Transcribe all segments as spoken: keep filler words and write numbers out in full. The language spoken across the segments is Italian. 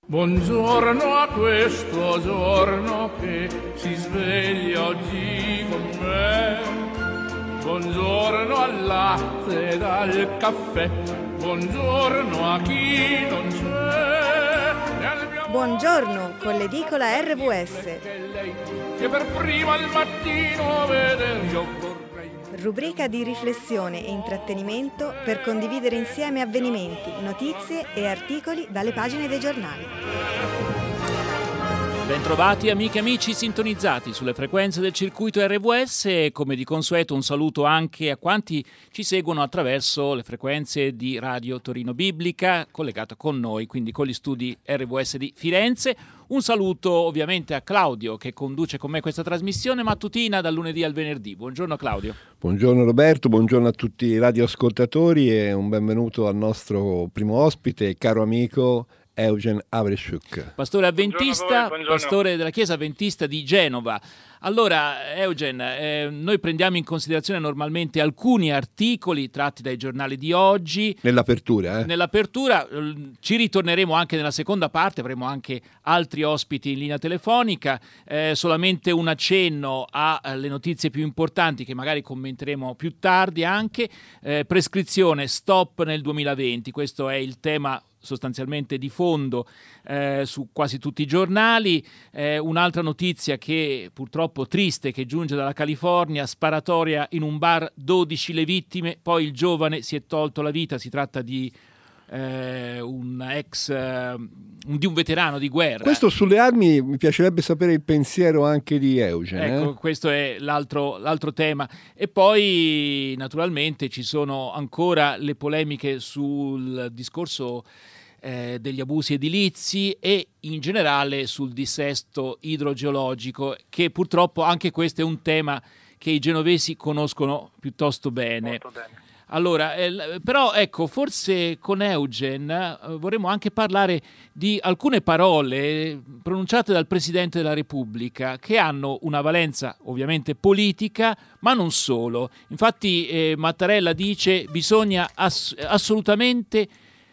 Buongiorno a questo giorno che si sveglia oggi con me. Buongiorno al latte ed al caffè. Buongiorno a chi non c'è. Buongiorno con l'edicola R V S. Che per prima al mattino veder io vorrei. Rubrica di riflessione e intrattenimento per condividere insieme avvenimenti, notizie e articoli dalle pagine dei giornali. Bentrovati amiche e amici sintonizzati sulle frequenze del circuito R V S e come di consueto un saluto anche a quanti ci seguono attraverso le frequenze di Radio Torino Biblica collegata con noi, quindi con gli studi R V S di Firenze. Un saluto ovviamente a Claudio che conduce con me questa trasmissione mattutina dal lunedì al venerdì. Buongiorno Claudio. Buongiorno Roberto, buongiorno a tutti i radioascoltatori e un benvenuto al nostro primo ospite, caro amico Eugen Avreshuk. Pastore avventista, Buongiorno a voi, buongiorno. Pastore della Chiesa Avventista di Genova. Allora, Eugen, eh, noi prendiamo in considerazione normalmente alcuni articoli tratti dai giornali di oggi. Nell'apertura, eh? Nell'apertura, eh, ci ritorneremo anche nella seconda parte, avremo anche altri ospiti in linea telefonica. Eh, solamente un accenno alle notizie più importanti che magari commenteremo più tardi anche. Eh, prescrizione, stop nel duemilaventi, questo è il tema sostanzialmente di fondo eh, su quasi tutti i giornali. Eh, un'altra notizia che purtroppo triste che giunge dalla California: sparatoria in un bar, dodici le vittime, poi il giovane si è tolto la vita. Si tratta di eh, un ex eh, un, di un veterano di guerra. Questo sulle armi mi piacerebbe sapere il pensiero anche di Eugen. Ecco, eh? questo è l'altro, l'altro tema. E poi naturalmente ci sono ancora le polemiche sul discorso eh, degli abusi edilizi e in generale sul dissesto idrogeologico, che purtroppo anche questo è un tema che i genovesi conoscono piuttosto bene. Molto bene. Allora, eh, però ecco, forse con Eugen eh, vorremmo anche parlare di alcune parole pronunciate dal Presidente della Repubblica che hanno una valenza ovviamente politica, ma non solo. Infatti eh, Mattarella dice bisogna ass- assolutamente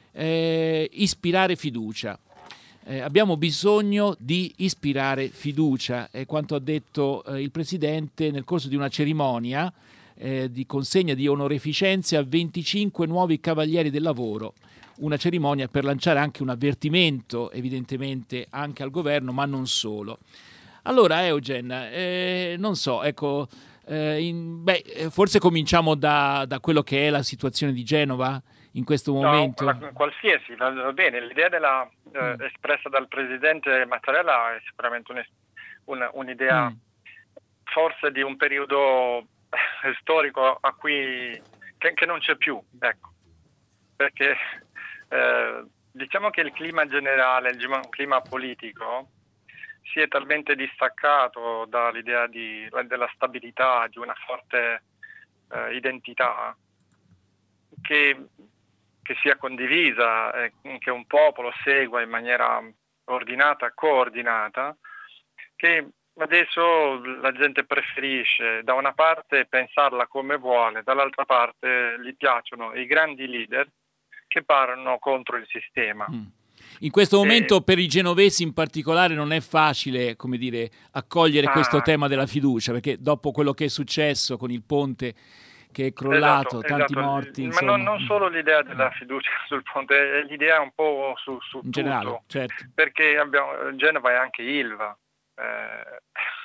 eh, ispirare fiducia. Eh, abbiamo bisogno di ispirare fiducia, è quanto ha detto eh, il Presidente nel corso di una cerimonia Eh, di consegna di onoreficenze a venticinque nuovi cavalieri del lavoro, una cerimonia per lanciare anche un avvertimento evidentemente anche al governo, ma non solo. Allora Eugen, eh, non so, ecco, eh, in, beh, forse cominciamo da, da quello che è la situazione di Genova in questo momento. No, la, qualsiasi, va, va bene, l'idea della, eh, mm. espressa dal Presidente Mattarella è sicuramente un, un, un'idea mm. forse di un periodo storico a cui che, che non c'è più, ecco, perché eh, diciamo che il clima generale, il clima politico si è talmente distaccato dall'idea di, della stabilità, di una forte eh, identità che, che sia condivisa, eh, che un popolo segua in maniera ordinata, coordinata, che adesso la gente preferisce da una parte pensarla come vuole, dall'altra parte gli piacciono i grandi leader che parlano contro il sistema. Mm. In questo momento e... per i genovesi in particolare non è facile, come dire, accogliere ah. questo tema della fiducia, perché dopo quello che è successo con il ponte che è crollato, esatto, tanti esatto. morti. Ma insomma. non, non solo l'idea della fiducia sul ponte, è l'idea un po' su, su in tutto, generale, certo. Perché abbiamo, Genova è anche Ilva. Eh,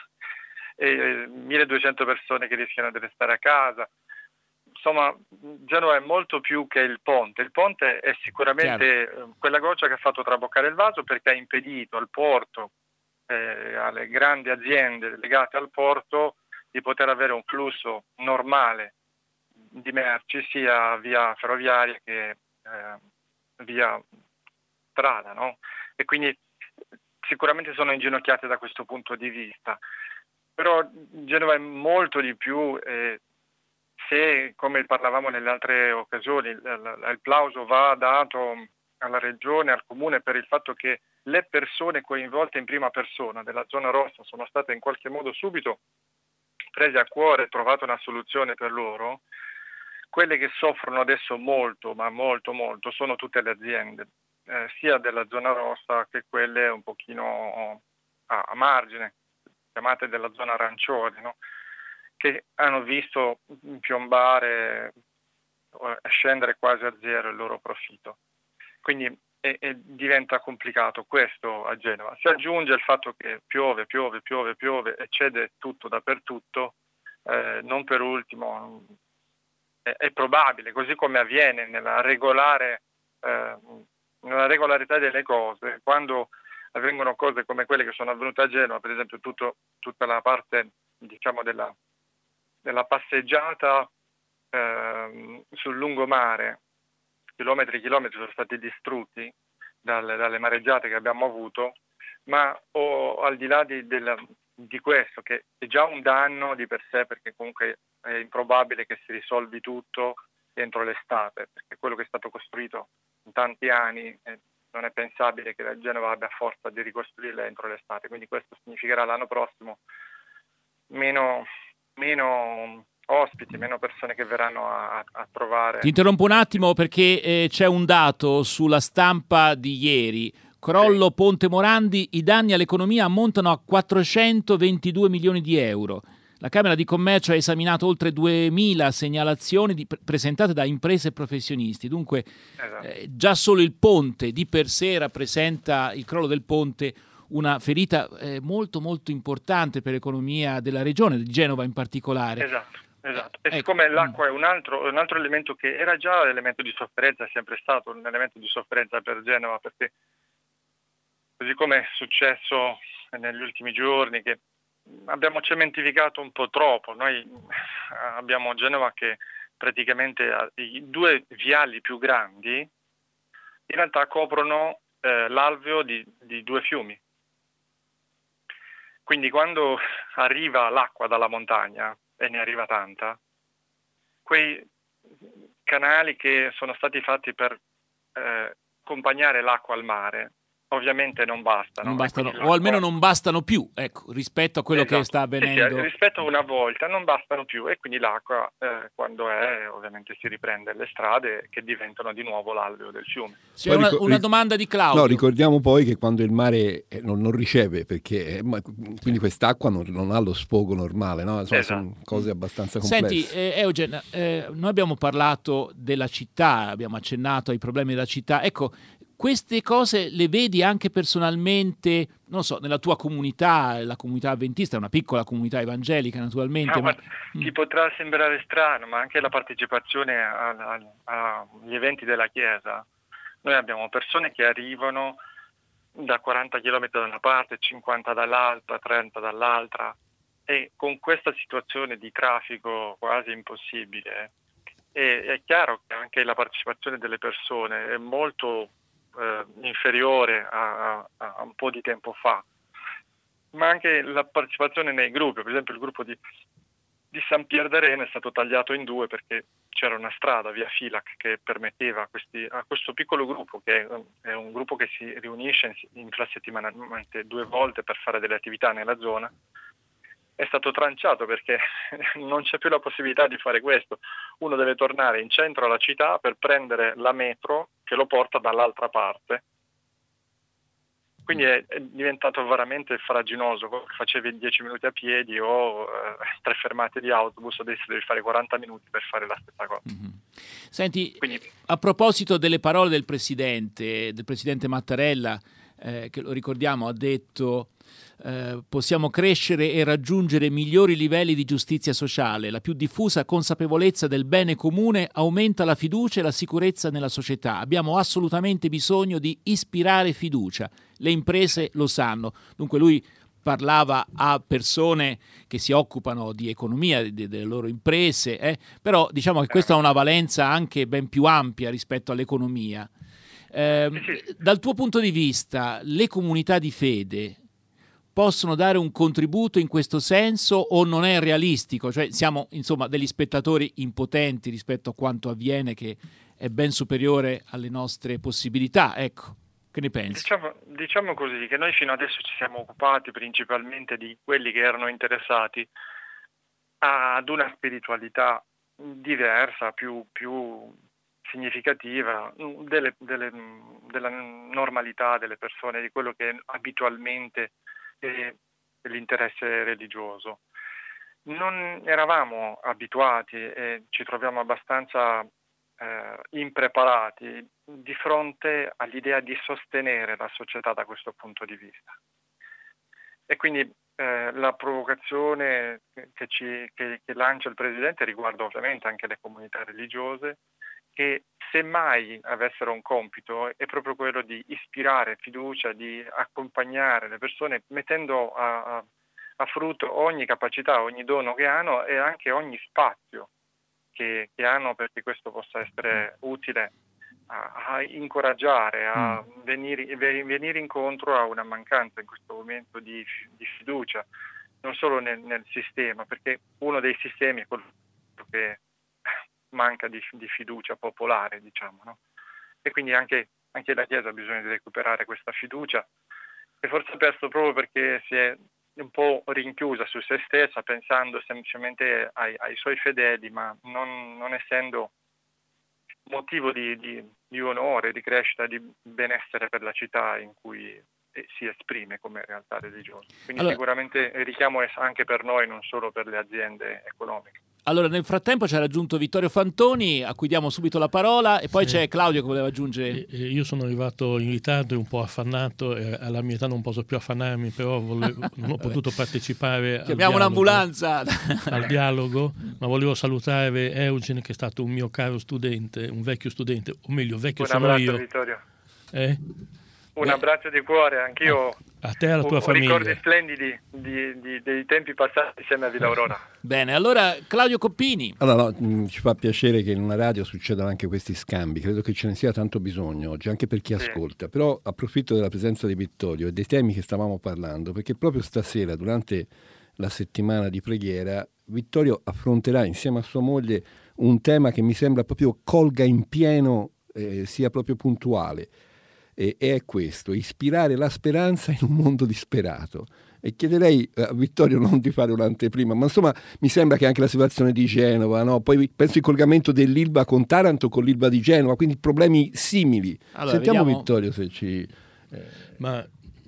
e milleduecento persone che rischiano di restare a casa. Insomma, Genova è molto più che il ponte. Il ponte è sicuramente Chiaro. quella goccia che ha fatto traboccare il vaso, perché ha impedito al porto, eh, alle grandi aziende legate al porto, di poter avere un flusso normale di merci sia via ferroviaria che eh, via strada, no? E quindi sicuramente sono inginocchiate da questo punto di vista, però Genova è molto di più. Eh, se, come parlavamo nelle altre occasioni, il, il plauso va dato alla regione, al comune, per il fatto che le persone coinvolte in prima persona della zona rossa sono state in qualche modo subito prese a cuore e trovate una soluzione per loro. Quelle che soffrono adesso molto, ma molto molto, sono tutte le aziende. eh, sia della zona rossa che quelle un pochino a, a margine, chiamate della zona arancione, no? Che hanno visto piombare e scendere quasi a zero il loro profitto. Quindi e, e diventa complicato questo a Genova. Si aggiunge il fatto che piove, piove, piove, piove e cede tutto dappertutto, eh, non per ultimo è, è probabile, così come avviene nella regolare eh, nella regolarità delle cose, quando avvengono cose come quelle che sono avvenute a Genova, per esempio tutto, tutta la parte, diciamo, della, della passeggiata eh, sul lungomare, chilometri e chilometri sono stati distrutti dalle, dalle mareggiate che abbiamo avuto, ma o, al di là di, della, di questo, che è già un danno di per sé, perché comunque è improbabile che si risolvi tutto entro l'estate, perché quello che è stato costruito in tanti anni eh, non è pensabile che la Genova abbia forza di ricostruirla entro l'estate, quindi questo significherà l'anno prossimo meno, meno ospiti, meno persone che verranno a, a trovare. Ti interrompo un attimo perché eh, c'è un dato sulla stampa di ieri. Crollo sì. Ponte Morandi, i danni all'economia ammontano a quattrocentoventidue milioni di euro. La Camera di Commercio ha esaminato oltre duemila segnalazioni di, presentate da imprese e professionisti. Dunque, esatto. eh, già solo il ponte di per sé rappresenta, il crollo del ponte, una ferita eh, molto molto importante per l'economia della regione, di Genova in particolare. Esatto, esatto. E ecco. Siccome l'acqua è un altro, un altro elemento che era già un elemento di sofferenza, è sempre stato un elemento di sofferenza per Genova, perché così come è successo negli ultimi giorni, che abbiamo cementificato un po' troppo. Noi abbiamo Genova che praticamente ha i due viali più grandi in realtà coprono eh, l'alveo di, di due fiumi. Quindi quando arriva l'acqua dalla montagna, e ne arriva tanta, quei canali che sono stati fatti per eh, accompagnare l'acqua al mare ovviamente non bastano. Non bastano o almeno non bastano più, ecco, rispetto a quello esatto. che sta avvenendo. Sì, sì, rispetto a una volta non bastano più, e quindi l'acqua eh, quando è ovviamente si riprende le strade che diventano di nuovo l'alveo del fiume. C'è una, una domanda di Claudio. No, ricordiamo poi che quando il mare non, non riceve, perché quindi quest'acqua non, non ha lo sfogo normale, no? Insomma, esatto. Sono cose abbastanza complesse. Senti, eh, Eugen, eh, noi abbiamo parlato della città, abbiamo accennato ai problemi della città. Ecco, queste cose le vedi anche personalmente, non so, nella tua comunità, la comunità avventista, è una piccola comunità evangelica naturalmente. No, ma... Ti mm. potrà sembrare strano, ma anche la partecipazione agli eventi della Chiesa. Noi abbiamo persone che arrivano da quaranta chilometri da una parte, cinquanta dall'altra, trenta dall'altra, e con questa situazione di traffico quasi impossibile, è, è chiaro che anche la partecipazione delle persone è molto Eh, inferiore a, a, a un po' di tempo fa, ma anche la partecipazione nei gruppi. Per esempio il gruppo di, di San Pier d'Arena è stato tagliato in due perché c'era una strada via Filac che permetteva a, questi, a questo piccolo gruppo, che è, è un gruppo che si riunisce infrasettimanalmente due volte per fare delle attività nella zona, è stato tranciato perché non c'è più la possibilità di fare questo. Uno deve tornare in centro alla città per prendere la metro che lo porta dall'altra parte. Quindi è, è diventato veramente farraginoso. Facevi dieci minuti a piedi o eh, tre fermate di autobus, adesso devi fare quaranta minuti per fare la stessa cosa. Mm-hmm. Senti, Quindi, a proposito delle parole del Presidente, del Presidente Mattarella, eh, che lo ricordiamo, ha detto eh, possiamo crescere e raggiungere migliori livelli di giustizia sociale. La più diffusa consapevolezza del bene comune aumenta la fiducia e la sicurezza nella società. Abbiamo assolutamente bisogno di ispirare fiducia. Le imprese lo sanno. Dunque lui parlava a persone che si occupano di economia, de- delle loro imprese, eh? Però diciamo che questa ha una valenza anche ben più ampia rispetto all'economia. Eh, dal tuo punto di vista, le comunità di fede possono dare un contributo in questo senso o non è realistico? Cioè siamo insomma degli spettatori impotenti rispetto a quanto avviene, che è ben superiore alle nostre possibilità, ecco. Che ne pensi? Diciamo, diciamo così, che noi fino adesso ci siamo occupati principalmente di quelli che erano interessati ad una spiritualità diversa, più, più significativa delle, delle, della normalità delle persone, di quello che abitualmente è l'interesse religioso. Non eravamo abituati e ci troviamo abbastanza eh, impreparati di fronte all'idea di sostenere la società da questo punto di vista. E quindi eh, la provocazione che, ci, che, che lancia il Presidente riguarda ovviamente anche le comunità religiose, che semmai avessero un compito è proprio quello di ispirare fiducia, di accompagnare le persone, mettendo a, a, a frutto ogni capacità, ogni dono che hanno e anche ogni spazio che, che hanno, perché questo possa essere utile a, a incoraggiare, a mm. venire, venire incontro a una mancanza in questo momento di, di fiducia, non solo nel, nel sistema, perché uno dei sistemi è quello che manca di, di fiducia popolare, diciamo, no? E quindi anche, anche la Chiesa ha bisogno di recuperare questa fiducia, e forse ha perso proprio perché si è un po' rinchiusa su se stessa, pensando semplicemente ai, ai suoi fedeli, ma non, non essendo motivo di, di, di onore, di crescita, di benessere per la città in cui si esprime come realtà religiosa. Quindi allora, sicuramente il richiamo è anche per noi, non solo per le aziende economiche. Allora, nel frattempo ci ha raggiunto Vittorio Fantoni, a cui diamo subito la parola, e poi sì. C'è Claudio che voleva aggiungere. E, e io sono arrivato in ritardo e un po' affannato, e alla mia età non posso più affannarmi, però volevo, non ho potuto partecipare. Chiamiamo un'ambulanza! Al dialogo, ma volevo salutare Eugen, che è stato un mio caro studente, un vecchio studente, o meglio, vecchio un sono abbraccio, io. Vittorio. Eh? Un Beh, abbraccio di cuore, anch'io a te e alla tua ho, famiglia. Ho ricordi splendidi di, di, dei tempi passati insieme a Villa Aurora. Bene, allora Claudio Coppini. Allora, no, mh, ci fa piacere che in una radio succedano anche questi scambi, credo che ce ne sia tanto bisogno oggi, anche per chi sì. ascolta, però approfitto della presenza di Vittorio e dei temi che stavamo parlando, perché proprio stasera, durante la settimana di preghiera, Vittorio affronterà insieme a sua moglie un tema che mi sembra proprio colga in pieno, eh, sia proprio puntuale. E è questo, ispirare la speranza in un mondo disperato. E chiederei a Vittorio non di fare un'anteprima, ma insomma mi sembra che anche la situazione di Genova, no? Poi penso il collegamento dell'Ilva con Taranto, con l'Ilva di Genova, quindi problemi simili. Allora, sentiamo vediamo... Vittorio se ci... Eh... Ma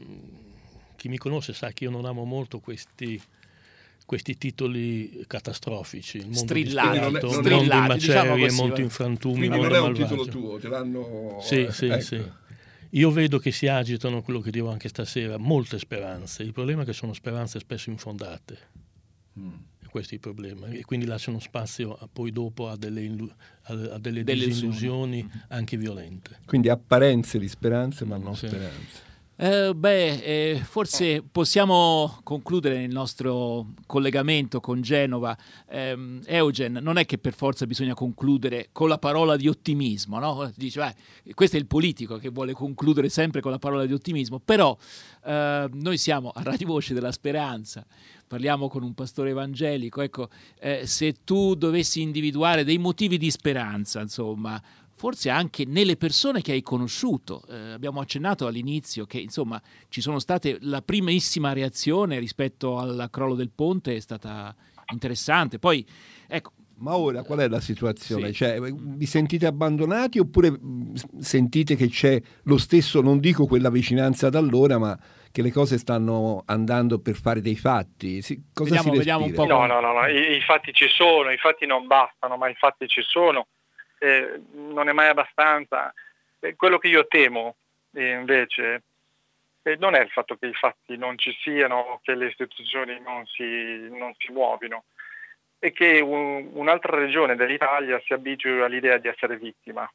chi mi conosce sa che io non amo molto questi... questi titoli catastrofici, il mondo strillati, disperato, non il mondo in macerie, diciamo così, molto in frantumi, quindi mondo non è un malvagio. titolo tuo, te l'hanno... Sì, sì, ecco. sì. Io vedo che si agitano, quello che dico anche stasera, molte speranze. Il problema è che sono speranze spesso infondate. Mm. E questo è il problema. E quindi lasciano spazio a, poi dopo a delle, a, a delle, delle disillusioni anche violente. Quindi apparenze di speranze, ma non sì. speranze. Eh, beh, eh, forse possiamo concludere il nostro collegamento con Genova. Eh, Eugen, non è che per forza bisogna concludere con la parola di ottimismo, no? Dice, eh, questo è il politico che vuole concludere sempre con la parola di ottimismo, però eh, noi siamo a Radio Voce della Speranza, parliamo con un pastore evangelico, ecco, eh, se tu dovessi individuare dei motivi di speranza, insomma, forse anche nelle persone che hai conosciuto. Eh, abbiamo accennato all'inizio che insomma ci sono state, la primissima reazione rispetto al crollo del ponte è stata interessante. Poi ecco. Ma ora qual è la situazione? Sì. Cioè, vi sentite abbandonati oppure sentite che c'è lo stesso, non dico quella vicinanza da allora, ma che le cose stanno andando per fare dei fatti? Si, cosa vediamo, si vediamo un po'. No, no, no, no. I, i fatti ci sono, i fatti non bastano, ma i fatti ci sono. Eh, non è mai abbastanza. Eh, quello che io temo eh, invece eh, non è il fatto che i fatti non ci siano, che le istituzioni non si, non si muovino, è che un, un'altra regione dell'Italia si abitui all'idea di essere vittima.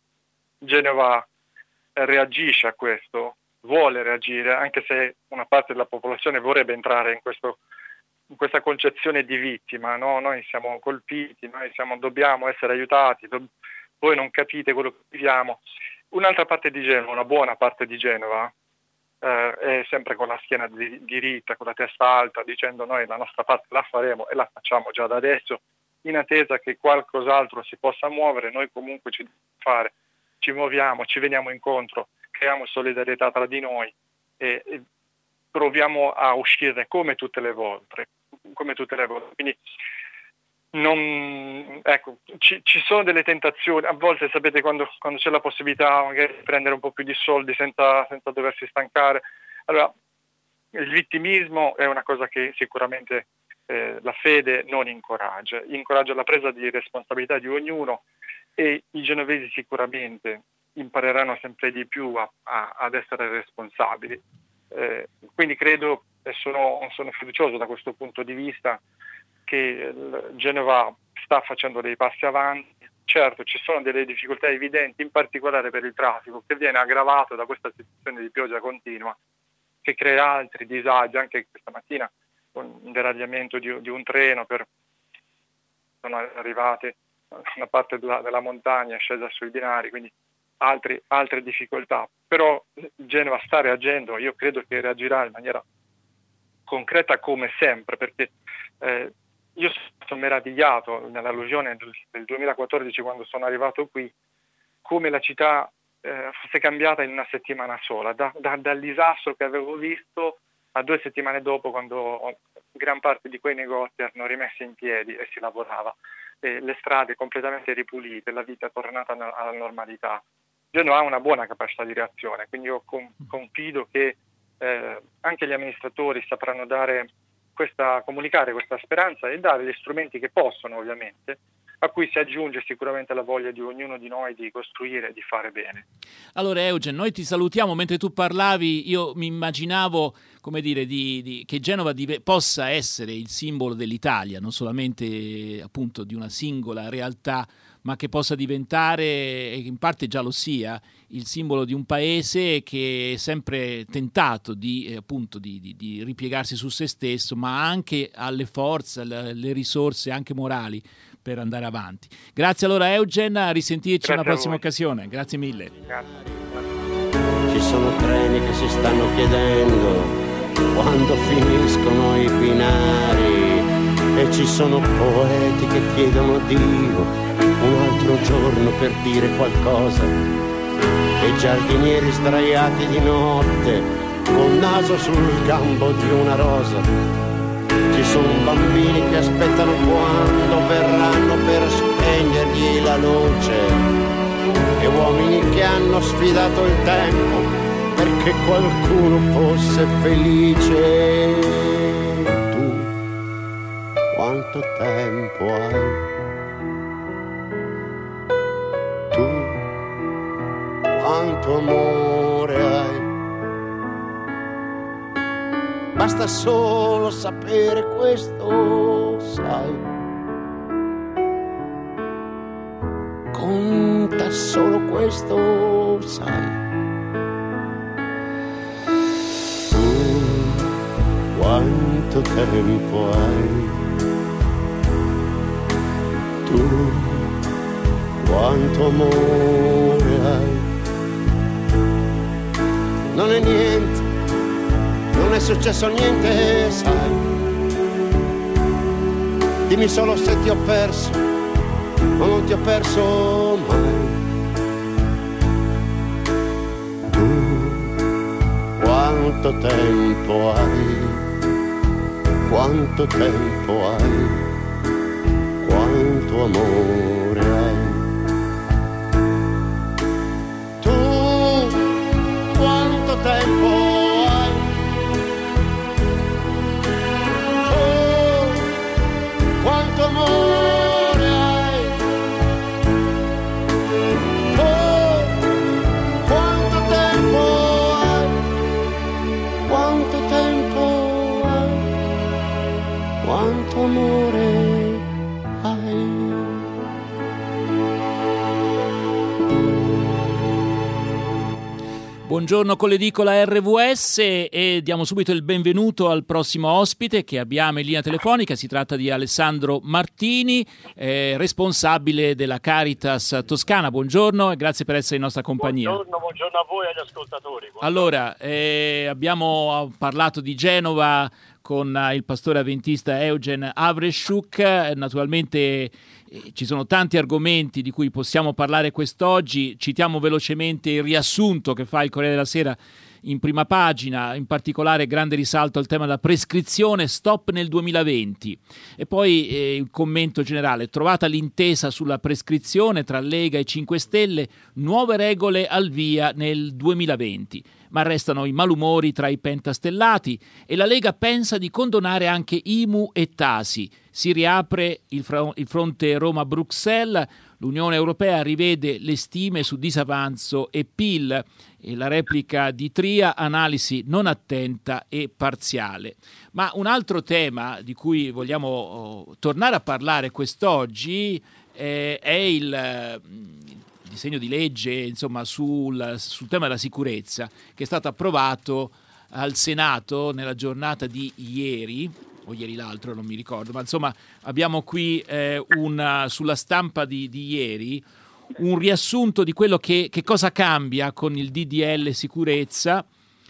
Genova reagisce a questo, vuole reagire, anche se una parte della popolazione vorrebbe entrare in questo in questa concezione di vittima, no? Noi siamo colpiti, noi siamo, dobbiamo essere aiutati, do, voi non capite quello che viviamo. Un'altra parte di Genova, una buona parte di Genova, eh, è sempre con la schiena diritta, con la testa alta, dicendo noi la nostra parte la faremo e la facciamo già da adesso, in attesa che qualcos'altro si possa muovere, noi comunque ci dobbiamo fare, ci muoviamo, ci veniamo incontro, creiamo solidarietà tra di noi e, e proviamo a uscire come tutte le volte, come tutte le volte. Quindi non, ecco, ci, ci sono delle tentazioni, a volte sapete quando, quando c'è la possibilità magari di prendere un po' più di soldi senza, senza doversi stancare. Allora, il vittimismo è una cosa che sicuramente eh, la fede non incoraggia, incoraggia la presa di responsabilità di ognuno, e i genovesi sicuramente impareranno sempre di più a, a, ad essere responsabili. Eh, quindi credo, e sono, sono fiducioso da questo punto di vista, che Genova sta facendo dei passi avanti. Certo, ci sono delle difficoltà evidenti, in particolare per il traffico, che viene aggravato da questa situazione di pioggia continua, che crea altri disagi. Anche questa mattina con il deragliamento di, di un treno, per sono arrivate una parte della, della montagna è scesa sui binari, quindi altri, altre difficoltà. Però Genova sta reagendo, io credo che reagirà in maniera concreta come sempre, perché eh, io sono meravigliato nell'allusione del, del duemilaquattordici, quando sono arrivato qui, come la città eh, fosse cambiata in una settimana sola, da, da, dal disastro che avevo visto a due settimane dopo, quando gran parte di quei negozi erano rimessi in piedi e si lavorava, e le strade completamente ripulite, la vita è tornata alla normalità. Genova ha una buona capacità di reazione, quindi io con, confido che eh, anche gli amministratori sapranno dare questa, comunicare questa speranza e dare gli strumenti che possono, ovviamente, a cui si aggiunge sicuramente la voglia di ognuno di noi di costruire e di fare bene. Allora Eugen, noi ti salutiamo. Mentre tu parlavi io mi immaginavo, come dire, di, di, che Genova dive, possa essere il simbolo dell'Italia, non solamente appunto di una singola realtà, ma che possa diventare, e in parte già lo sia, il simbolo di un paese che è sempre tentato di, eh, appunto, di, di, di ripiegarsi su se stesso, ma anche alle forze, alle, alle risorse anche morali per andare avanti. Grazie allora Eugen, a risentirci in una prossima occasione. Grazie mille. Grazie. Ci sono treni che si stanno chiedendo quando finiscono i binari, e ci sono poeti che chiedono a Dio un altro giorno per dire qualcosa, e giardinieri sdraiati di notte col naso sul gambo di una rosa. Ci sono bambini che aspettano quando verranno per spegnergli la luce, e uomini che hanno sfidato il tempo perché qualcuno fosse felice. Tu quanto tempo hai? Tu quanto amore hai? Basta solo sapere questo, sai. Conta solo questo, sai. Tu quanto tempo hai? Tu quanto amore hai? Non è niente, non è successo niente, sai. Dimmi solo se ti ho perso, ma non ti ho perso mai. Tu quanto tempo hai? Quanto tempo hai? Quanto amore hai? Tu quanto tempo hai? Quanto amore hai? Oh, quanto tempo hai? Quanto tempo hai? Quanto amore hai? Buongiorno con l'edicola R V S e diamo subito il benvenuto al prossimo ospite che abbiamo in linea telefonica. Si tratta di Alessandro Martini, eh, responsabile della Caritas Toscana. Buongiorno e grazie per essere in nostra compagnia. Buongiorno, buongiorno a voi e agli ascoltatori. Buongiorno. Allora, eh, abbiamo parlato di Genova con il pastore avventista Eugen Avreschuk. Naturalmente eh, ci sono tanti argomenti di cui possiamo parlare quest'oggi. Citiamo velocemente il riassunto che fa il Corriere della Sera in prima pagina, in particolare grande risalto al tema della prescrizione, stop nel duemilaventi. E poi eh, il commento generale: trovata l'intesa sulla prescrizione tra Lega e cinque Stelle, nuove regole al via nel duemilaventi. Ma restano i malumori tra i pentastellati e la Lega pensa di condonare anche I M U e Tasi. Si riapre il, fr- il fronte Roma-Bruxelles, l'Unione Europea rivede le stime su disavanzo e P I L e la replica di Tria, analisi non attenta e parziale. Ma un altro tema di cui vogliamo oh, tornare a parlare quest'oggi eh, è il... Eh, disegno di legge insomma sul, sul tema della sicurezza, che è stato approvato al Senato nella giornata di ieri o ieri l'altro, non mi ricordo, ma insomma abbiamo qui eh, una, sulla stampa di, di ieri un riassunto di quello che, che cosa cambia con il D D L sicurezza.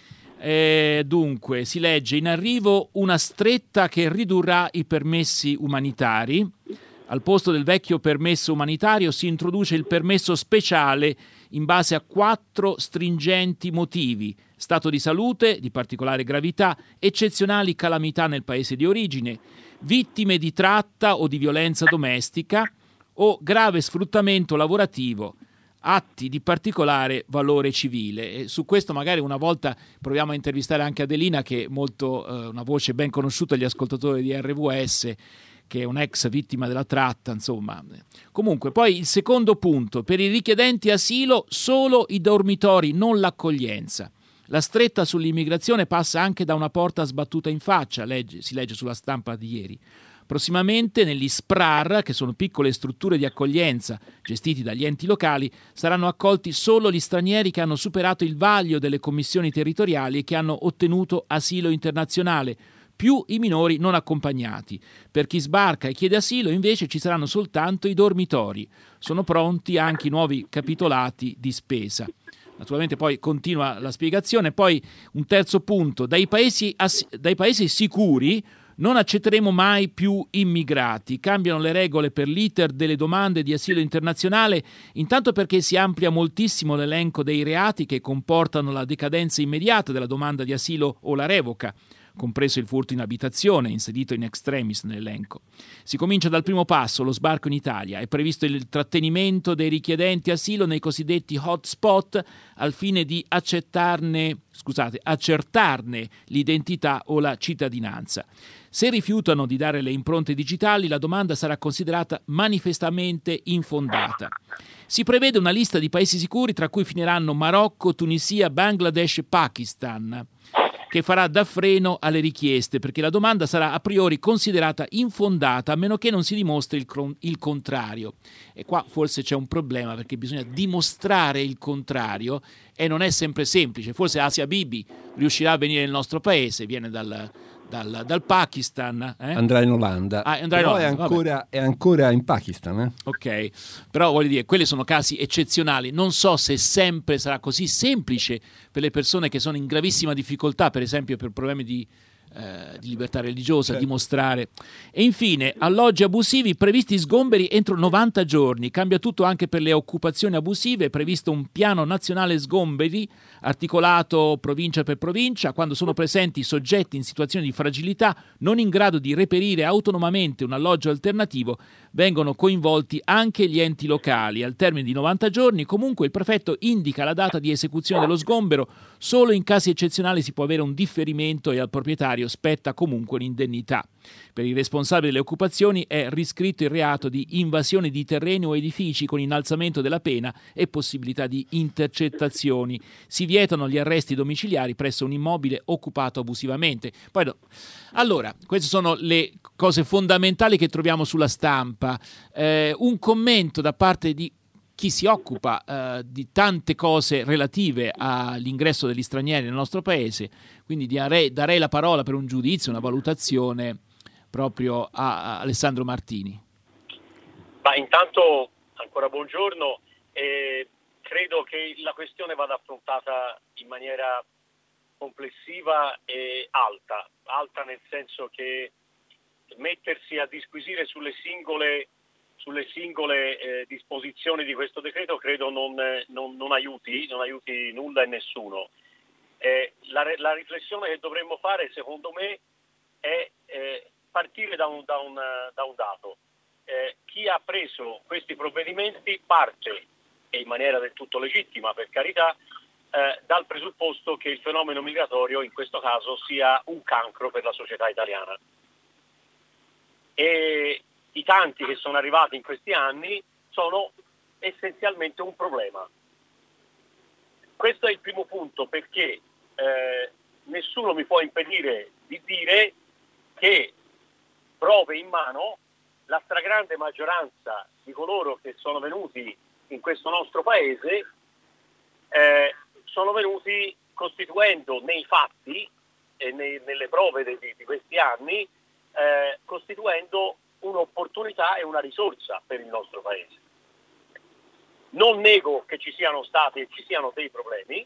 Eh, dunque si legge: in arrivo una stretta che ridurrà i permessi umanitari. Al posto del vecchio permesso umanitario si introduce il permesso speciale in base a quattro stringenti motivi: stato di salute di particolare gravità, eccezionali calamità nel paese di origine, vittime di tratta o di violenza domestica o grave sfruttamento lavorativo, atti di particolare valore civile. E su questo magari una volta proviamo a intervistare anche Adelina, che è molto, eh, una voce ben conosciuta agli ascoltatori di R V S, che è un'ex vittima della tratta, insomma. Comunque, poi il secondo punto: per i richiedenti asilo solo i dormitori, non l'accoglienza. La stretta sull'immigrazione passa anche da una porta sbattuta in faccia, legge, si legge sulla stampa di ieri. Prossimamente negli S P R A R, che sono piccole strutture di accoglienza gestiti dagli enti locali, saranno accolti solo gli stranieri che hanno superato il vaglio delle commissioni territoriali e che hanno ottenuto asilo internazionale, più i minori non accompagnati. Per chi sbarca e chiede asilo invece ci saranno soltanto i dormitori. Sono pronti anche i nuovi capitolati di spesa. Naturalmente poi continua la spiegazione. Poi un terzo punto: dai paesi, ass- dai paesi sicuri non accetteremo mai più immigrati. Cambiano le regole per l'iter delle domande di asilo internazionale, intanto perché si amplia moltissimo l'elenco dei reati che comportano la decadenza immediata della domanda di asilo o la revoca, compreso il furto in abitazione, inserito in extremis nell'elenco. Si comincia dal primo passo, lo sbarco in Italia. È previsto il trattenimento dei richiedenti asilo nei cosiddetti hotspot al fine di accettarne, scusate, accertarne l'identità o la cittadinanza. Se rifiutano di dare le impronte digitali, la domanda sarà considerata manifestamente infondata. Si prevede una lista di paesi sicuri, tra cui finiranno Marocco, Tunisia, Bangladesh e Pakistan, che farà da freno alle richieste, perché la domanda sarà a priori considerata infondata a meno che non si dimostri il, cron- il contrario. E qua forse c'è un problema, perché bisogna dimostrare il contrario e non è sempre semplice. Forse Asia Bibi riuscirà a venire nel nostro paese, viene dal, dal, dal Pakistan. Eh? Andrà in Olanda, ah, andrà però in Olanda, è, ancora, è ancora in Pakistan. Eh? Ok, però voglio dire, quelli sono casi eccezionali. Non so se sempre sarà così semplice per le persone che sono in gravissima difficoltà, per esempio per problemi di, eh, di libertà religiosa, certo. dimostrare. E infine, alloggi abusivi, previsti sgomberi entro novanta giorni. Cambia tutto anche per le occupazioni abusive. È previsto un piano nazionale sgomberi articolato provincia per provincia. Quando sono presenti soggetti in situazioni di fragilità non in grado di reperire autonomamente un alloggio alternativo, vengono coinvolti anche gli enti locali. Al termine di novanta giorni, comunque, il prefetto indica la data di esecuzione dello sgombero. Solo in casi eccezionali si può avere un differimento e al proprietario spetta comunque l'indennità. Per i responsabili delle occupazioni è riscritto il reato di invasione di terreni o edifici con innalzamento della pena e possibilità di intercettazioni. Si vietano gli arresti domiciliari presso un immobile occupato abusivamente. Poi, no. Allora, queste sono le cose fondamentali che troviamo sulla stampa. Eh, un commento da parte di chi si occupa eh, di tante cose relative all'ingresso degli stranieri nel nostro paese, quindi darei, darei la parola per un giudizio, una valutazione proprio a, a Alessandro Martini. Ma intanto ancora buongiorno, eh, credo che la questione vada affrontata in maniera complessiva e alta, alta nel senso che mettersi a disquisire sulle singole sulle singole eh, disposizioni di questo decreto credo non, non, non aiuti, non aiuti nulla e nessuno. Eh, la, la riflessione che dovremmo fare, secondo me, è eh, partire da un, da un, da un dato. Eh, chi ha preso questi provvedimenti parte, e in maniera del tutto legittima per carità, eh, dal presupposto che il fenomeno migratorio in questo caso sia un cancro per la società italiana. E i tanti che sono arrivati in questi anni sono essenzialmente un problema. Questo è il primo punto, perché eh, nessuno mi può impedire di dire che prove in mano la stragrande maggioranza di coloro che sono venuti in questo nostro paese eh, sono venuti costituendo nei fatti e nei, nelle prove di, di questi anni eh, costituendo un'opportunità e una risorsa per il nostro paese. Non nego che ci siano stati e ci siano dei problemi,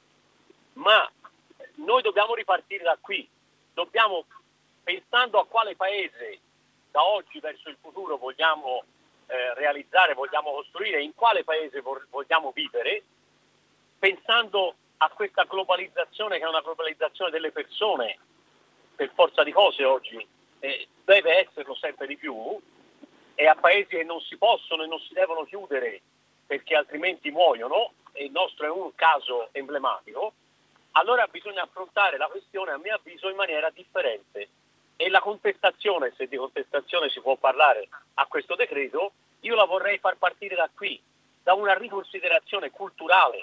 ma noi dobbiamo ripartire da qui. Dobbiamo, pensando a quale paese da oggi verso il futuro vogliamo eh, realizzare, vogliamo costruire, in quale paese vogliamo vivere, pensando a questa globalizzazione che è una globalizzazione delle persone, per forza di cose oggi eh, deve esserlo sempre di più, e a paesi che non si possono e non si devono chiudere perché altrimenti muoiono, e il nostro è un caso emblematico. Allora bisogna affrontare la questione, a mio avviso, in maniera differente. E la contestazione, se di contestazione si può parlare a questo decreto, io la vorrei far partire da qui, da una riconsiderazione culturale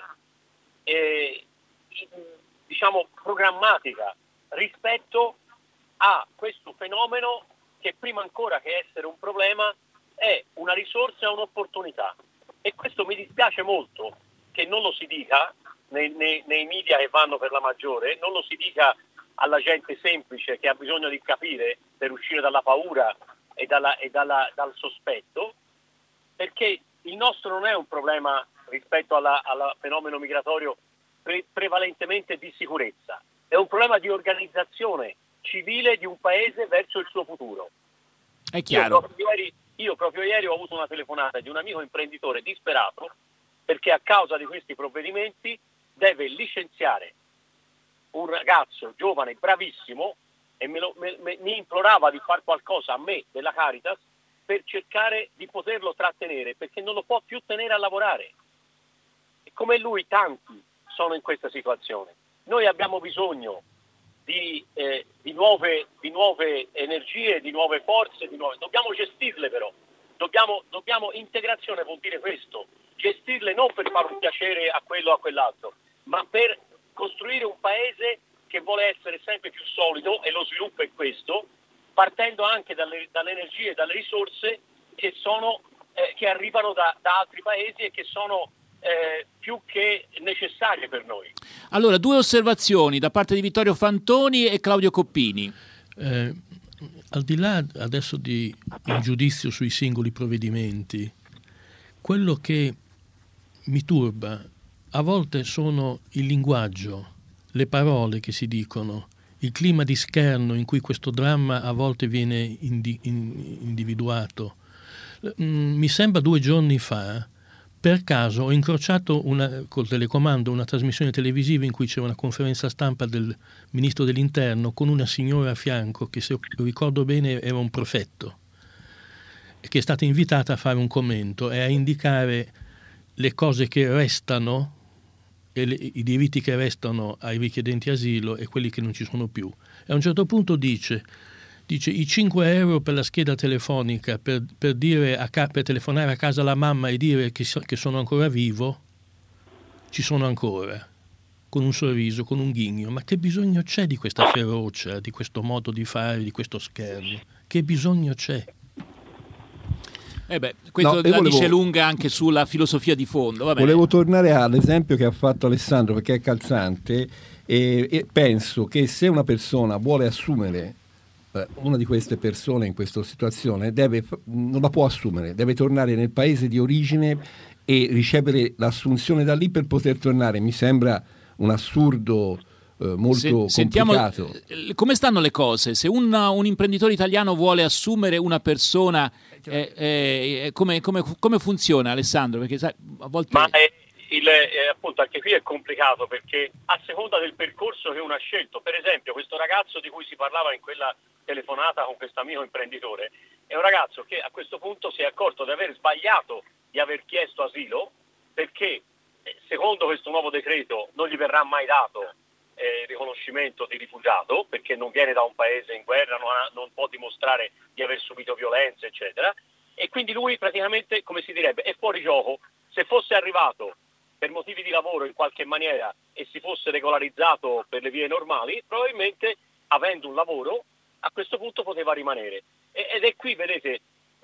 e diciamo programmatica rispetto a questo fenomeno che prima ancora che essere un problema è una risorsa e un'opportunità. E questo mi dispiace molto che non lo si dica nei, nei, nei media che vanno per la maggiore, non lo si dica alla gente semplice che ha bisogno di capire per uscire dalla paura e, dalla, e dalla, dal sospetto, perché il nostro non è un problema rispetto alla, al fenomeno migratorio pre, prevalentemente di sicurezza, è un problema di organizzazione civile di un paese verso il suo futuro. È chiaro. Io proprio ieri, io proprio ieri ho avuto una telefonata di un amico imprenditore disperato perché a causa di questi provvedimenti deve licenziare un ragazzo giovane, bravissimo, e me lo, me, me, mi implorava di fare qualcosa a me della Caritas per cercare di poterlo trattenere, perché non lo può più tenere a lavorare. E come lui tanti sono in questa situazione. Noi abbiamo bisogno di, eh, di, nuove, di nuove energie, di nuove forze, di nuove... dobbiamo gestirle però. Dobbiamo, dobbiamo, integrazione vuol dire questo, gestirle non per fare un piacere a quello o a quell'altro, ma per costruire un paese che vuole essere sempre più solido, e lo sviluppo è questo, partendo anche dalle, dalle energie e dalle risorse che, sono, eh, che arrivano da, da altri paesi e che sono eh, più che necessarie per noi. Allora, due osservazioni da parte di Vittorio Fantoni e Claudio Coppini. Eh, al di là adesso di un giudizio sui singoli provvedimenti, quello che mi turba a volte sono il linguaggio, le parole che si dicono, il clima di scherno in cui questo dramma a volte viene indi- in- individuato. Mm, mi sembra due giorni fa, per caso, ho incrociato una, col telecomando una trasmissione televisiva in cui c'era una conferenza stampa del ministro dell'Interno con una signora a fianco che, se ricordo bene, era un prefetto, che è stata invitata a fare un commento e a indicare le cose che restano e le, i diritti che restano ai richiedenti asilo e quelli che non ci sono più. E a un certo punto dice, dice i cinque euro per la scheda telefonica per, per, dire a ca- per telefonare a casa alla mamma e dire che, so- che sono ancora vivo, ci sono ancora, con un sorriso, con un ghigno. Ma che bisogno c'è di questa ferocia, di questo modo di fare, di questo scherno? Che bisogno c'è? Eh beh, questo no, la volevo, dice lunga anche sulla filosofia di fondo. Va bene. Volevo tornare all'esempio che ha fatto Alessandro, perché è calzante, e, e penso che se una persona vuole assumere eh, una di queste persone in questa situazione, deve, non la può assumere, deve tornare nel paese di origine e ricevere l'assunzione da lì per poter tornare. Mi sembra un assurdo eh, molto Se, complicato. Sentiamo come stanno le cose. Se un, un imprenditore italiano vuole assumere una persona, eh, eh, come, come, come funziona, Alessandro? Perché sai, a volte... Ma eh, il, eh, appunto anche qui è complicato, perché a seconda del percorso che uno ha scelto, per esempio questo ragazzo di cui si parlava in quella telefonata con questo amico imprenditore, è un ragazzo che a questo punto si è accorto di aver sbagliato di aver chiesto asilo, perché eh, secondo questo nuovo decreto non gli verrà mai dato eh, riconoscimento di rifugiato, perché non viene da un paese in guerra, non, ha, non può dimostrare di aver subito violenza, eccetera, e quindi lui praticamente, come si direbbe, è fuori gioco. Se fosse arrivato per motivi di lavoro in qualche maniera e si fosse regolarizzato per le vie normali, probabilmente avendo un lavoro a questo punto poteva rimanere. Ed è qui, vedete,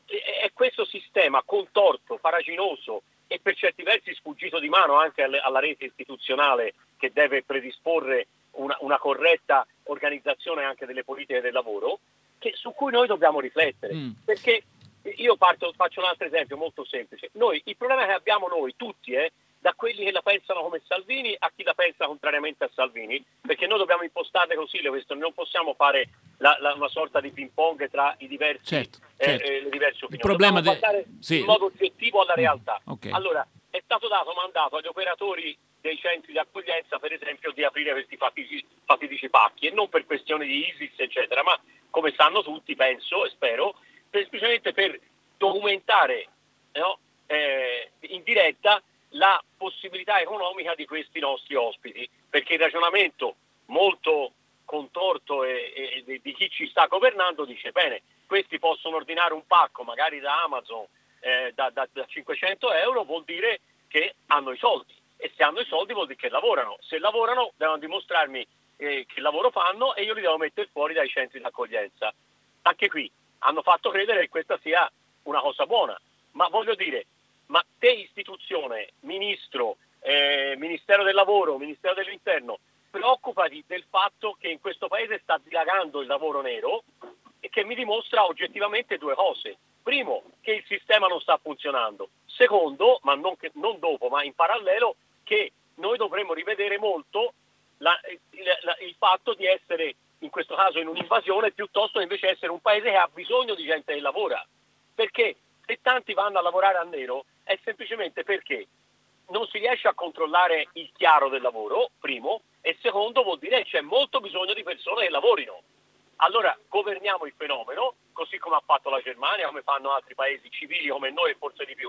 è questo sistema contorto, faraginoso e per certi versi sfuggito di mano anche alla rete istituzionale, che deve predisporre una, una corretta organizzazione anche delle politiche del lavoro, che, su cui noi dobbiamo riflettere. Mm. Perché io parto, faccio un altro esempio molto semplice. Noi, il problema che abbiamo noi tutti è da quelli che la pensano come Salvini a chi la pensa contrariamente a Salvini, perché noi dobbiamo impostarle così le questioni, non possiamo fare la, la, una sorta di ping pong tra i diversi, certo, certo. Eh, le diverse opinioni. Il problema dobbiamo de... sì. in modo oggettivo alla realtà. Okay. Allora, è stato dato mandato agli operatori dei centri di accoglienza, per esempio, di aprire questi fatidici, fatidici pacchi, e non per questioni di ISIS, eccetera, ma come sanno tutti, penso e spero, semplicemente per documentare, no, eh, in diretta la possibilità economica di questi nostri ospiti, perché il ragionamento molto contorto e, e di chi ci sta governando dice: bene, questi possono ordinare un pacco magari da Amazon eh, da, da, da cinquecento euro, vuol dire che hanno i soldi, e se hanno i soldi vuol dire che lavorano, se lavorano devono dimostrarmi eh, che lavoro fanno e io li devo mettere fuori dai centri di accoglienza. Anche qui hanno fatto credere che questa sia una cosa buona, ma voglio dire, ma te istituzione, ministro, eh, Ministero del Lavoro, Ministero dell'Interno, preoccupati del fatto che in questo paese sta dilagando il lavoro nero, e che mi dimostra oggettivamente due cose. Primo, che il sistema non sta funzionando. Secondo, ma non, che, non dopo, ma in parallelo, che noi dovremmo rivedere molto la, la, il fatto di essere, in questo caso, in un'invasione, piuttosto che invece essere un paese che ha bisogno di gente che lavora. Perché se tanti vanno a lavorare a nero è semplicemente perché non si riesce a controllare il chiaro del lavoro, primo, e secondo vuol dire che c'è molto bisogno di persone che lavorino. Allora governiamo il fenomeno, così come ha fatto la Germania, come fanno altri paesi civili come noi e forse di più,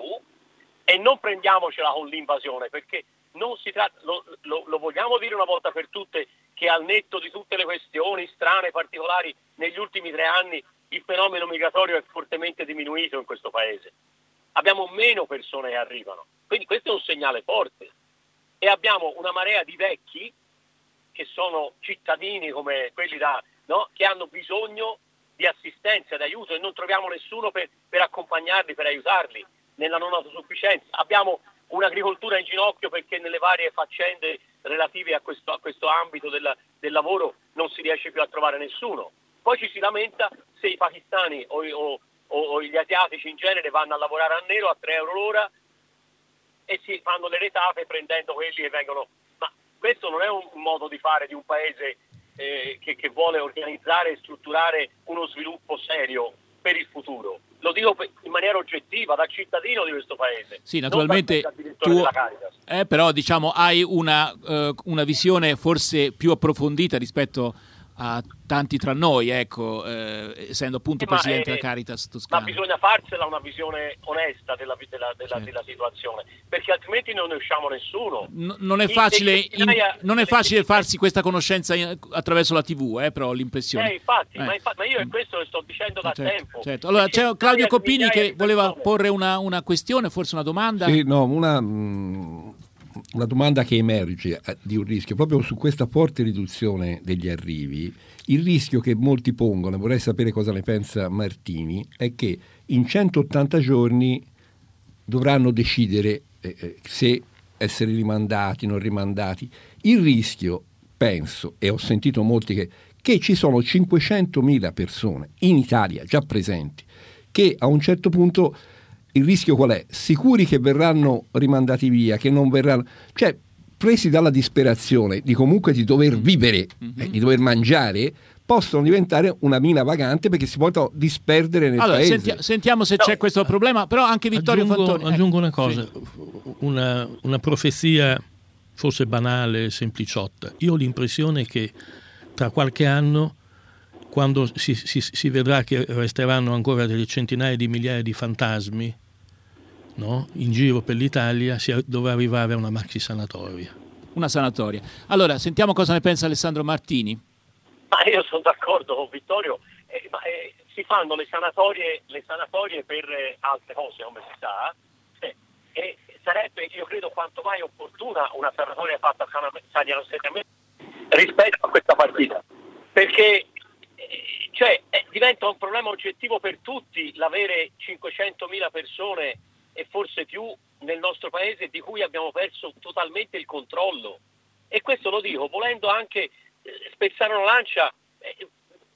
e non prendiamocela con l'invasione, perché non si tratta, lo, lo, lo vogliamo dire una volta per tutte, che al netto di tutte le questioni strane, particolari, negli ultimi tre anni il fenomeno migratorio è fortemente diminuito in questo paese. Abbiamo meno persone che arrivano, quindi questo è un segnale forte, e abbiamo una marea di vecchi che sono cittadini come quelli da, no, che hanno bisogno di assistenza, di aiuto, e non troviamo nessuno per, per accompagnarli, per aiutarli nella non autosufficienza. Abbiamo un'agricoltura in ginocchio perché nelle varie faccende relative a questo, a questo ambito del, del lavoro non si riesce più a trovare nessuno. Poi ci si lamenta se i pakistani o, o, o gli asiatici in genere vanno a lavorare a nero a tre euro l'ora e si fanno le retate prendendo quelli che vengono. Ma questo non è un modo di fare di un paese eh, che, che vuole organizzare e strutturare uno sviluppo serio per il futuro. Lo dico in maniera oggettiva, da cittadino di questo paese. Sì, naturalmente tu, eh, però diciamo hai una, uh, una visione forse più approfondita rispetto a tanti tra noi, ecco, eh, essendo appunto eh, presidente della Caritas Toscana. Ma bisogna farsela una visione onesta della, della, della, certo. della situazione, perché altrimenti non ne usciamo nessuno. No, non è facile, in, non è facile farsi questa conoscenza in, attraverso la tivù, eh, però ho l'impressione. Eh, infatti, eh. Ma, infatti, ma io è questo che sto dicendo da certo, tempo. Certo. Allora c'è Claudio Coppini che voleva porre una, una questione, forse una domanda. Sì, no, una... Mh... una domanda che emerge di un rischio proprio su questa forte riduzione degli arrivi. Il rischio che molti pongono, vorrei sapere cosa ne pensa Martini, è che in centottanta giorni dovranno decidere eh, se essere rimandati, non rimandati. Il rischio, penso, e ho sentito molti che, che ci sono cinquecentomila persone in Italia già presenti che a un certo punto il rischio qual è? Sicuri che verranno rimandati via, che non verranno... Cioè, presi dalla disperazione di comunque di dover vivere, mm-hmm. eh, di dover mangiare, possono diventare una mina vagante perché si possono disperdere nel allora, paese. Senti, sentiamo se no. c'è questo problema, però anche Vittorio aggiungo, Fantoni. Aggiungo eh. una cosa, sì. una, una profezia forse banale, sempliciotta. Io ho l'impressione che tra qualche anno, quando si, si, si vedrà che resteranno ancora delle centinaia di migliaia di fantasmi, no? in giro per l'Italia, si dovrà arrivare a una maxi sanatoria. Una sanatoria. Allora, sentiamo cosa ne pensa Alessandro Martini. Ma io sono d'accordo con Vittorio, eh, ma eh, si fanno le sanatorie, le sanatorie per eh, altre cose, come si sa, eh, e sarebbe, io credo, quanto mai opportuna una sanatoria fatta seriamente rispetto a questa partita, perché eh, cioè, eh, diventa un problema oggettivo per tutti l'avere cinquecentomila persone e forse più nel nostro paese di cui abbiamo perso totalmente il controllo, e questo lo dico volendo anche spezzare una lancia eh,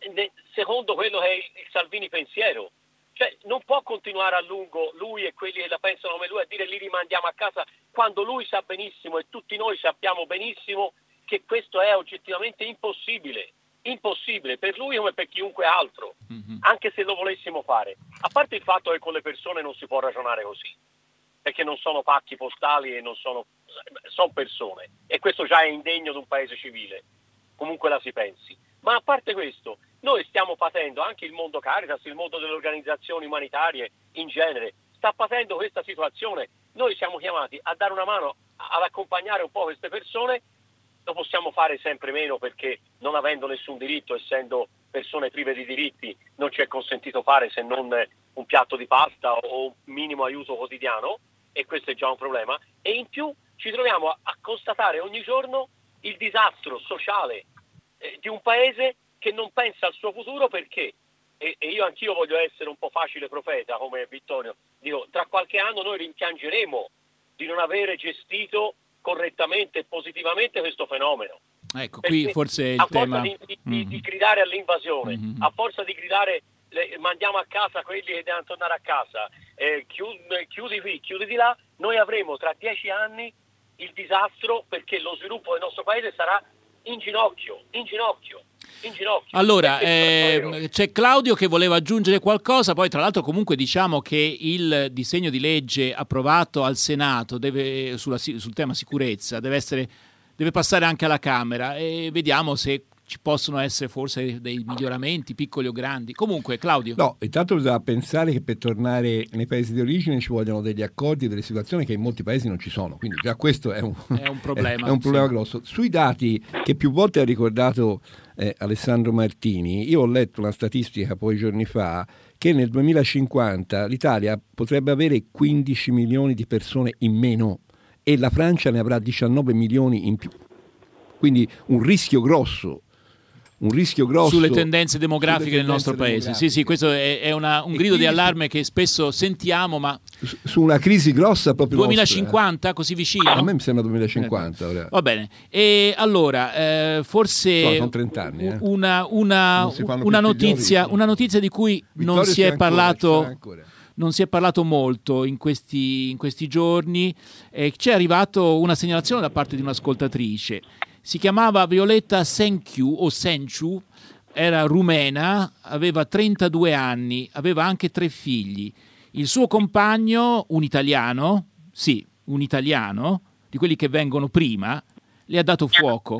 secondo quello che è il Salvini pensiero, cioè non può continuare a lungo lui e quelli che la pensano come lui a dire li rimandiamo a casa, quando lui sa benissimo e tutti noi sappiamo benissimo che questo è oggettivamente impossibile, impossibile per lui come per chiunque altro, mm-hmm. anche se lo volessimo fare, a parte il fatto che con le persone non si può ragionare così, perché non sono pacchi postali e non sono, sono persone, e questo già è indegno di un paese civile, comunque la si pensi. Ma a parte questo, noi stiamo patendo, anche il mondo Caritas, il mondo delle organizzazioni umanitarie in genere, sta patendo questa situazione. Noi siamo chiamati a dare una mano ad accompagnare un po' queste persone, lo possiamo fare sempre meno perché non avendo nessun diritto, essendo persone prive di diritti, non ci è consentito fare se non un piatto di pasta o un minimo aiuto quotidiano, e questo è già un problema, e in più ci troviamo a, a constatare ogni giorno il disastro sociale eh, di un paese che non pensa al suo futuro, perché, e, e io anch'io voglio essere un po' facile profeta come Vittorio, dico, tra qualche anno noi rimpiangeremo di non avere gestito correttamente e positivamente questo fenomeno. Ecco, qui perché forse è il a tema... forza di, di, mm-hmm. di gridare all'invasione, mm-hmm. a forza di gridare le, mandiamo a casa quelli che devono tornare a casa, eh, chiudi, chiudi qui, chiudi di là, noi avremo tra dieci anni il disastro, perché lo sviluppo del nostro paese sarà in ginocchio, in ginocchio, in ginocchio. Allora, eh, c'è Claudio che voleva aggiungere qualcosa, poi tra l'altro comunque diciamo che il disegno di legge approvato al Senato deve, sulla, sul tema sicurezza deve, essere, deve passare anche alla Camera, e vediamo se ci possono essere forse dei miglioramenti, piccoli o grandi. Comunque, Claudio. No, intanto bisogna pensare che per tornare nei paesi di origine ci vogliono degli accordi, delle situazioni che in molti paesi non ci sono. Quindi già questo è un, è un problema, è, è un problema sì. grosso. Sui dati che più volte ha ricordato eh, Alessandro Martini, io ho letto una statistica poi giorni fa che nel duemilacinquanta l'Italia potrebbe avere quindici milioni di persone in meno e la Francia ne avrà diciannove milioni in più. Quindi un rischio grosso. Un rischio grosso sulle tendenze demografiche sulle del nostro paese. Sì, sì, questo è, è una, un e grido di allarme su, che spesso sentiamo, ma su, su una crisi grossa proprio duemilacinquanta, nostra, eh. così vicino? A me mi sembra duemilacinquanta. Ora. Va bene. E allora, eh, forse no, sono trenta anni, eh. una, una, una, notizia, una notizia di cui Vittorio non si è ancora, parlato non si è parlato molto in questi, in questi giorni. Eh, ci è arrivato una segnalazione da parte di un'ascoltatrice. Si chiamava Violetta Senchiu o Senchu, era rumena, aveva trentadue anni, aveva anche tre figli. Il suo compagno, un italiano, sì, un italiano, di quelli che vengono prima, le ha dato fuoco.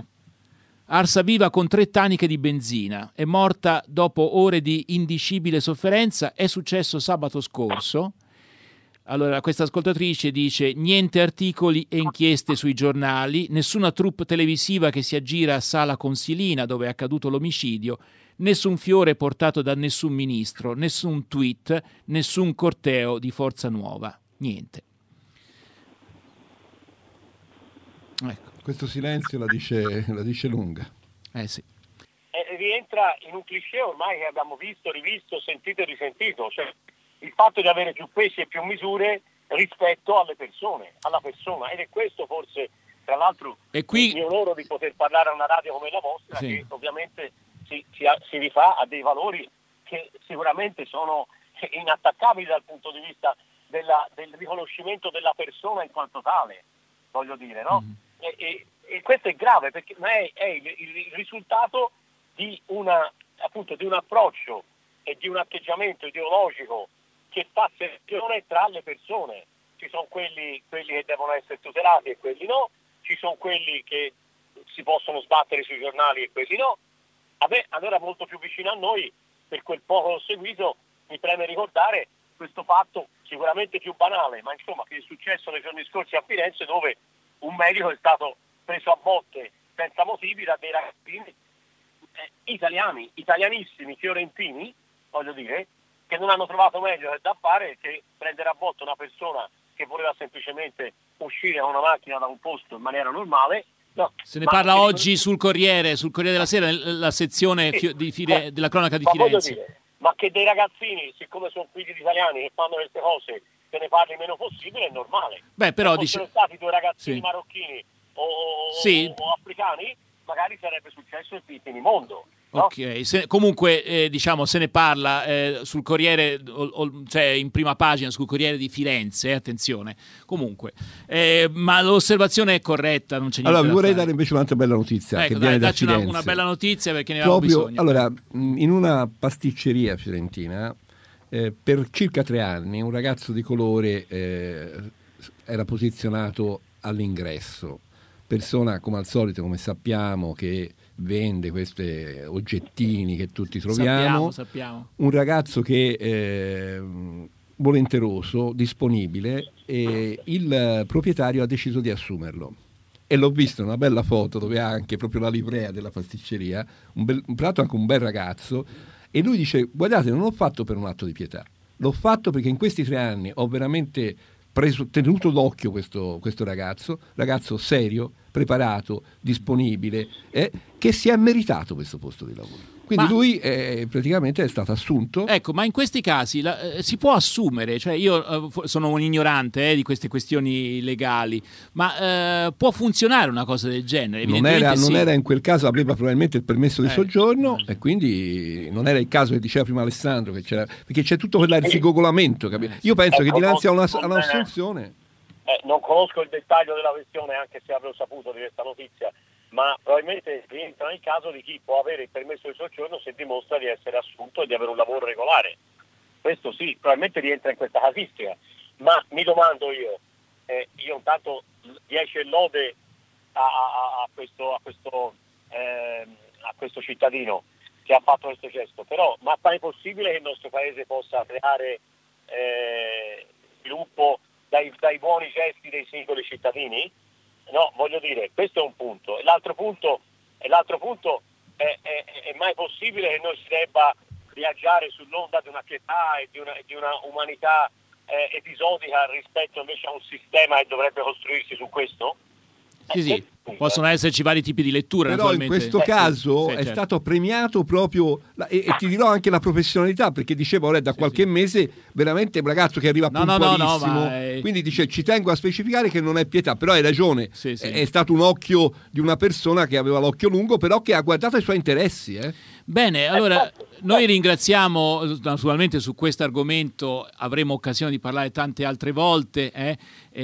Arsa viva con tre taniche di benzina, è morta dopo ore di indicibile sofferenza, è successo sabato scorso. Allora, questa ascoltatrice dice: niente articoli e inchieste sui giornali, nessuna troupe televisiva che si aggira a Sala Consilina dove è accaduto l'omicidio, nessun fiore portato da nessun ministro, nessun tweet, nessun corteo di Forza Nuova. Niente. Ecco. Questo silenzio la dice, la dice lunga. Eh sì. Eh, rientra in un cliché ormai che abbiamo visto, rivisto, sentito e risentito, cioè il fatto di avere più pesi e più misure rispetto alle persone, alla persona, ed è questo forse, tra l'altro, e qui... il mio onore di poter parlare a una radio come la vostra, sì. che ovviamente si, si, si rifà a dei valori che sicuramente sono inattaccabili dal punto di vista della, del riconoscimento della persona in quanto tale, voglio dire, no? Mm-hmm. e, e, e questo è grave, perché ma è, è il, il risultato di una appunto di un approccio e di un atteggiamento ideologico che fa selezione tra le persone. Ci sono quelli, quelli che devono essere tutelati e quelli no, ci sono quelli che si possono sbattere sui giornali e quelli no. A me, allora, molto più vicino a noi, per quel poco ho seguito, mi preme ricordare questo fatto sicuramente più banale, ma insomma che è successo nei giorni scorsi a Firenze, dove un medico è stato preso a botte senza motivi da dei ragazzini eh, italiani, italianissimi, fiorentini, voglio dire, che non hanno trovato meglio da fare che prendere a botte una persona che voleva semplicemente uscire con una macchina da un posto in maniera normale. No, se ne parla che... oggi sul Corriere, sul Corriere della Sera, la sezione sì, di Fire... eh, della cronaca di ma Firenze. Dire, ma che dei ragazzini, siccome sono figli di italiani che fanno queste cose, se ne parli meno possibile, è normale. Beh, però se dice... fossero stati due ragazzini sì. marocchini o, sì. o africani, magari sarebbe successo il finimondo. No? Ok, se, comunque eh, diciamo se ne parla eh, sul Corriere, o, o, cioè in prima pagina sul Corriere di Firenze, eh, attenzione. Comunque, eh, ma l'osservazione è corretta, non c'è niente. Allora, vi vorrei fare. dare invece un'altra bella notizia ecco, che dai, viene da una, Firenze. una bella notizia perché ne avevamo Proprio, bisogno. Allora, in una pasticceria fiorentina eh, per circa tre anni un ragazzo di colore eh, era posizionato all'ingresso. Persona, come al solito, come sappiamo, che vende questi oggettini che tutti troviamo. Sappiamo, sappiamo. Un ragazzo che eh, volenteroso, disponibile, e il proprietario ha deciso di assumerlo. E l'ho visto in una bella foto dove ha anche proprio la livrea della pasticceria, un, bel, un prato anche un bel ragazzo, e lui dice: guardate, non l'ho fatto per un atto di pietà, l'ho fatto perché in questi tre anni ho veramente preso, tenuto d'occhio questo, questo ragazzo, ragazzo serio, preparato, disponibile, eh, che si è meritato questo posto di lavoro. Quindi ma, lui eh, praticamente è stato assunto. Ecco, ma in questi casi la, eh, si può assumere, cioè io eh, sono un ignorante eh, di queste questioni legali, ma eh, può funzionare una cosa del genere? Non era, sì. non era in quel caso, aveva probabilmente il permesso di eh, soggiorno eh. e quindi non era il caso che diceva prima Alessandro, che c'era, perché c'è tutto quell'arzigogolamento. Capito? Io penso che dinanzi a una, a un'assunzione... Eh, non conosco il dettaglio della questione, anche se avrò saputo di questa notizia, ma probabilmente rientra nel caso di chi può avere il permesso di soggiorno se dimostra di essere assunto e di avere un lavoro regolare. Questo sì, probabilmente rientra in questa casistica. Ma mi domando io, eh, io intanto dieci lode a, a, a questo, a, questo, eh, a questo cittadino che ha fatto questo gesto, però ma è possibile che il nostro paese possa creare eh, sviluppo dai, dai buoni gesti dei singoli cittadini? No, voglio dire, questo è un punto. E l'altro punto, e l'altro punto è, è, è mai possibile che noi si debba viaggiare sull'onda di una pietà e di una, di una umanità eh, episodica rispetto invece a un sistema che dovrebbe costruirsi su questo? Sì, sì, possono esserci vari tipi di letture. Però in questo caso sì, è certo. stato premiato proprio, la, e, e ti dirò anche la professionalità, perché dicevo da sì, qualche sì. mese veramente un ragazzo che arriva no, puntualissimo, no, no, no, è... quindi dice ci tengo a specificare che non è pietà, però hai ragione, sì, sì. È, è stato un occhio di una persona che aveva l'occhio lungo, però che ha guardato i suoi interessi. Eh. Bene, allora noi ringraziamo, naturalmente su questo argomento avremo occasione di parlare tante altre volte, eh?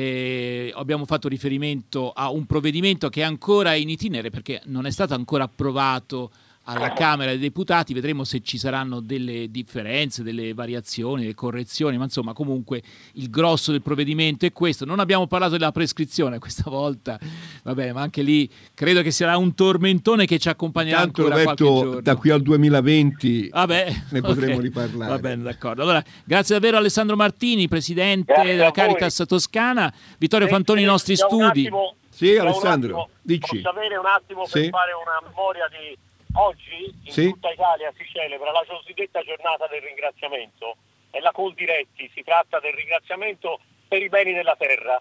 E abbiamo fatto riferimento a un provvedimento che è ancora in itinere perché non è stato ancora approvato alla Camera dei Deputati, vedremo se ci saranno delle differenze, delle variazioni, delle correzioni, ma insomma comunque il grosso del provvedimento è questo. Non abbiamo parlato della prescrizione questa volta, vabbè, ma anche lì credo che sarà un tormentone che ci accompagnerà Tanto ancora qualche giorno. Da qui al duemilaventi vabbè, ne potremo okay. riparlare. Va bene, d'accordo. Allora, grazie davvero Alessandro Martini, Presidente grazie della Caritas Toscana, Vittorio sì, Fantoni, i nostri studi. Attimo, sì, Alessandro, attimo, dici. Posso avere un attimo sì. per fare una memoria di... Oggi in sì. tutta Italia si celebra la cosiddetta giornata del ringraziamento e la Coldiretti si tratta del ringraziamento per i beni della terra.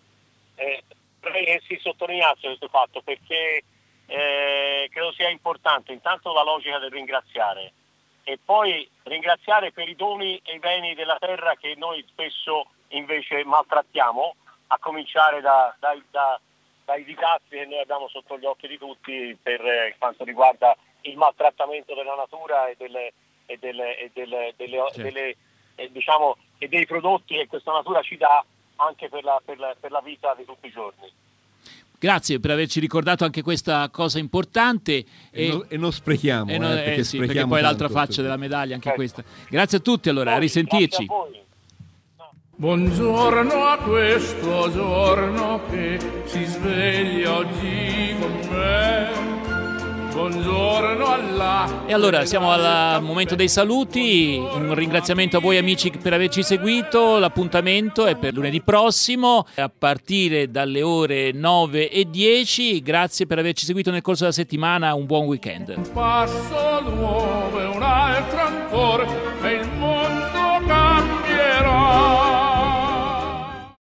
Eh, vorrei che si sottolineasse questo fatto perché eh, credo sia importante intanto la logica del ringraziare e poi ringraziare per i doni e i beni della terra che noi spesso invece maltrattiamo, a cominciare da, da, da dai disastri che noi abbiamo sotto gli occhi di tutti per eh, quanto riguarda il maltrattamento della natura e delle, e delle, e delle, delle, certo. delle eh, diciamo e dei prodotti che questa natura ci dà anche per la, per la, per la vita di tutti i giorni. Grazie per averci ricordato anche questa cosa importante. E, e, no, e non sprechiamo, e non, eh, perché, eh, sì, sprechiamo perché poi l'altra tanto, faccia della medaglia, anche ecco. questa. Grazie a tutti allora, a risentirci. Buongiorno a questo giorno che si sveglia oggi con me. Buongiorno alla... E allora siamo al momento dei saluti, un ringraziamento a voi amici per averci seguito, l'appuntamento è per lunedì prossimo a partire dalle ore nove e dieci, grazie per averci seguito nel corso della settimana, un buon weekend. Un passo nuovo e un altro ancora e il mondo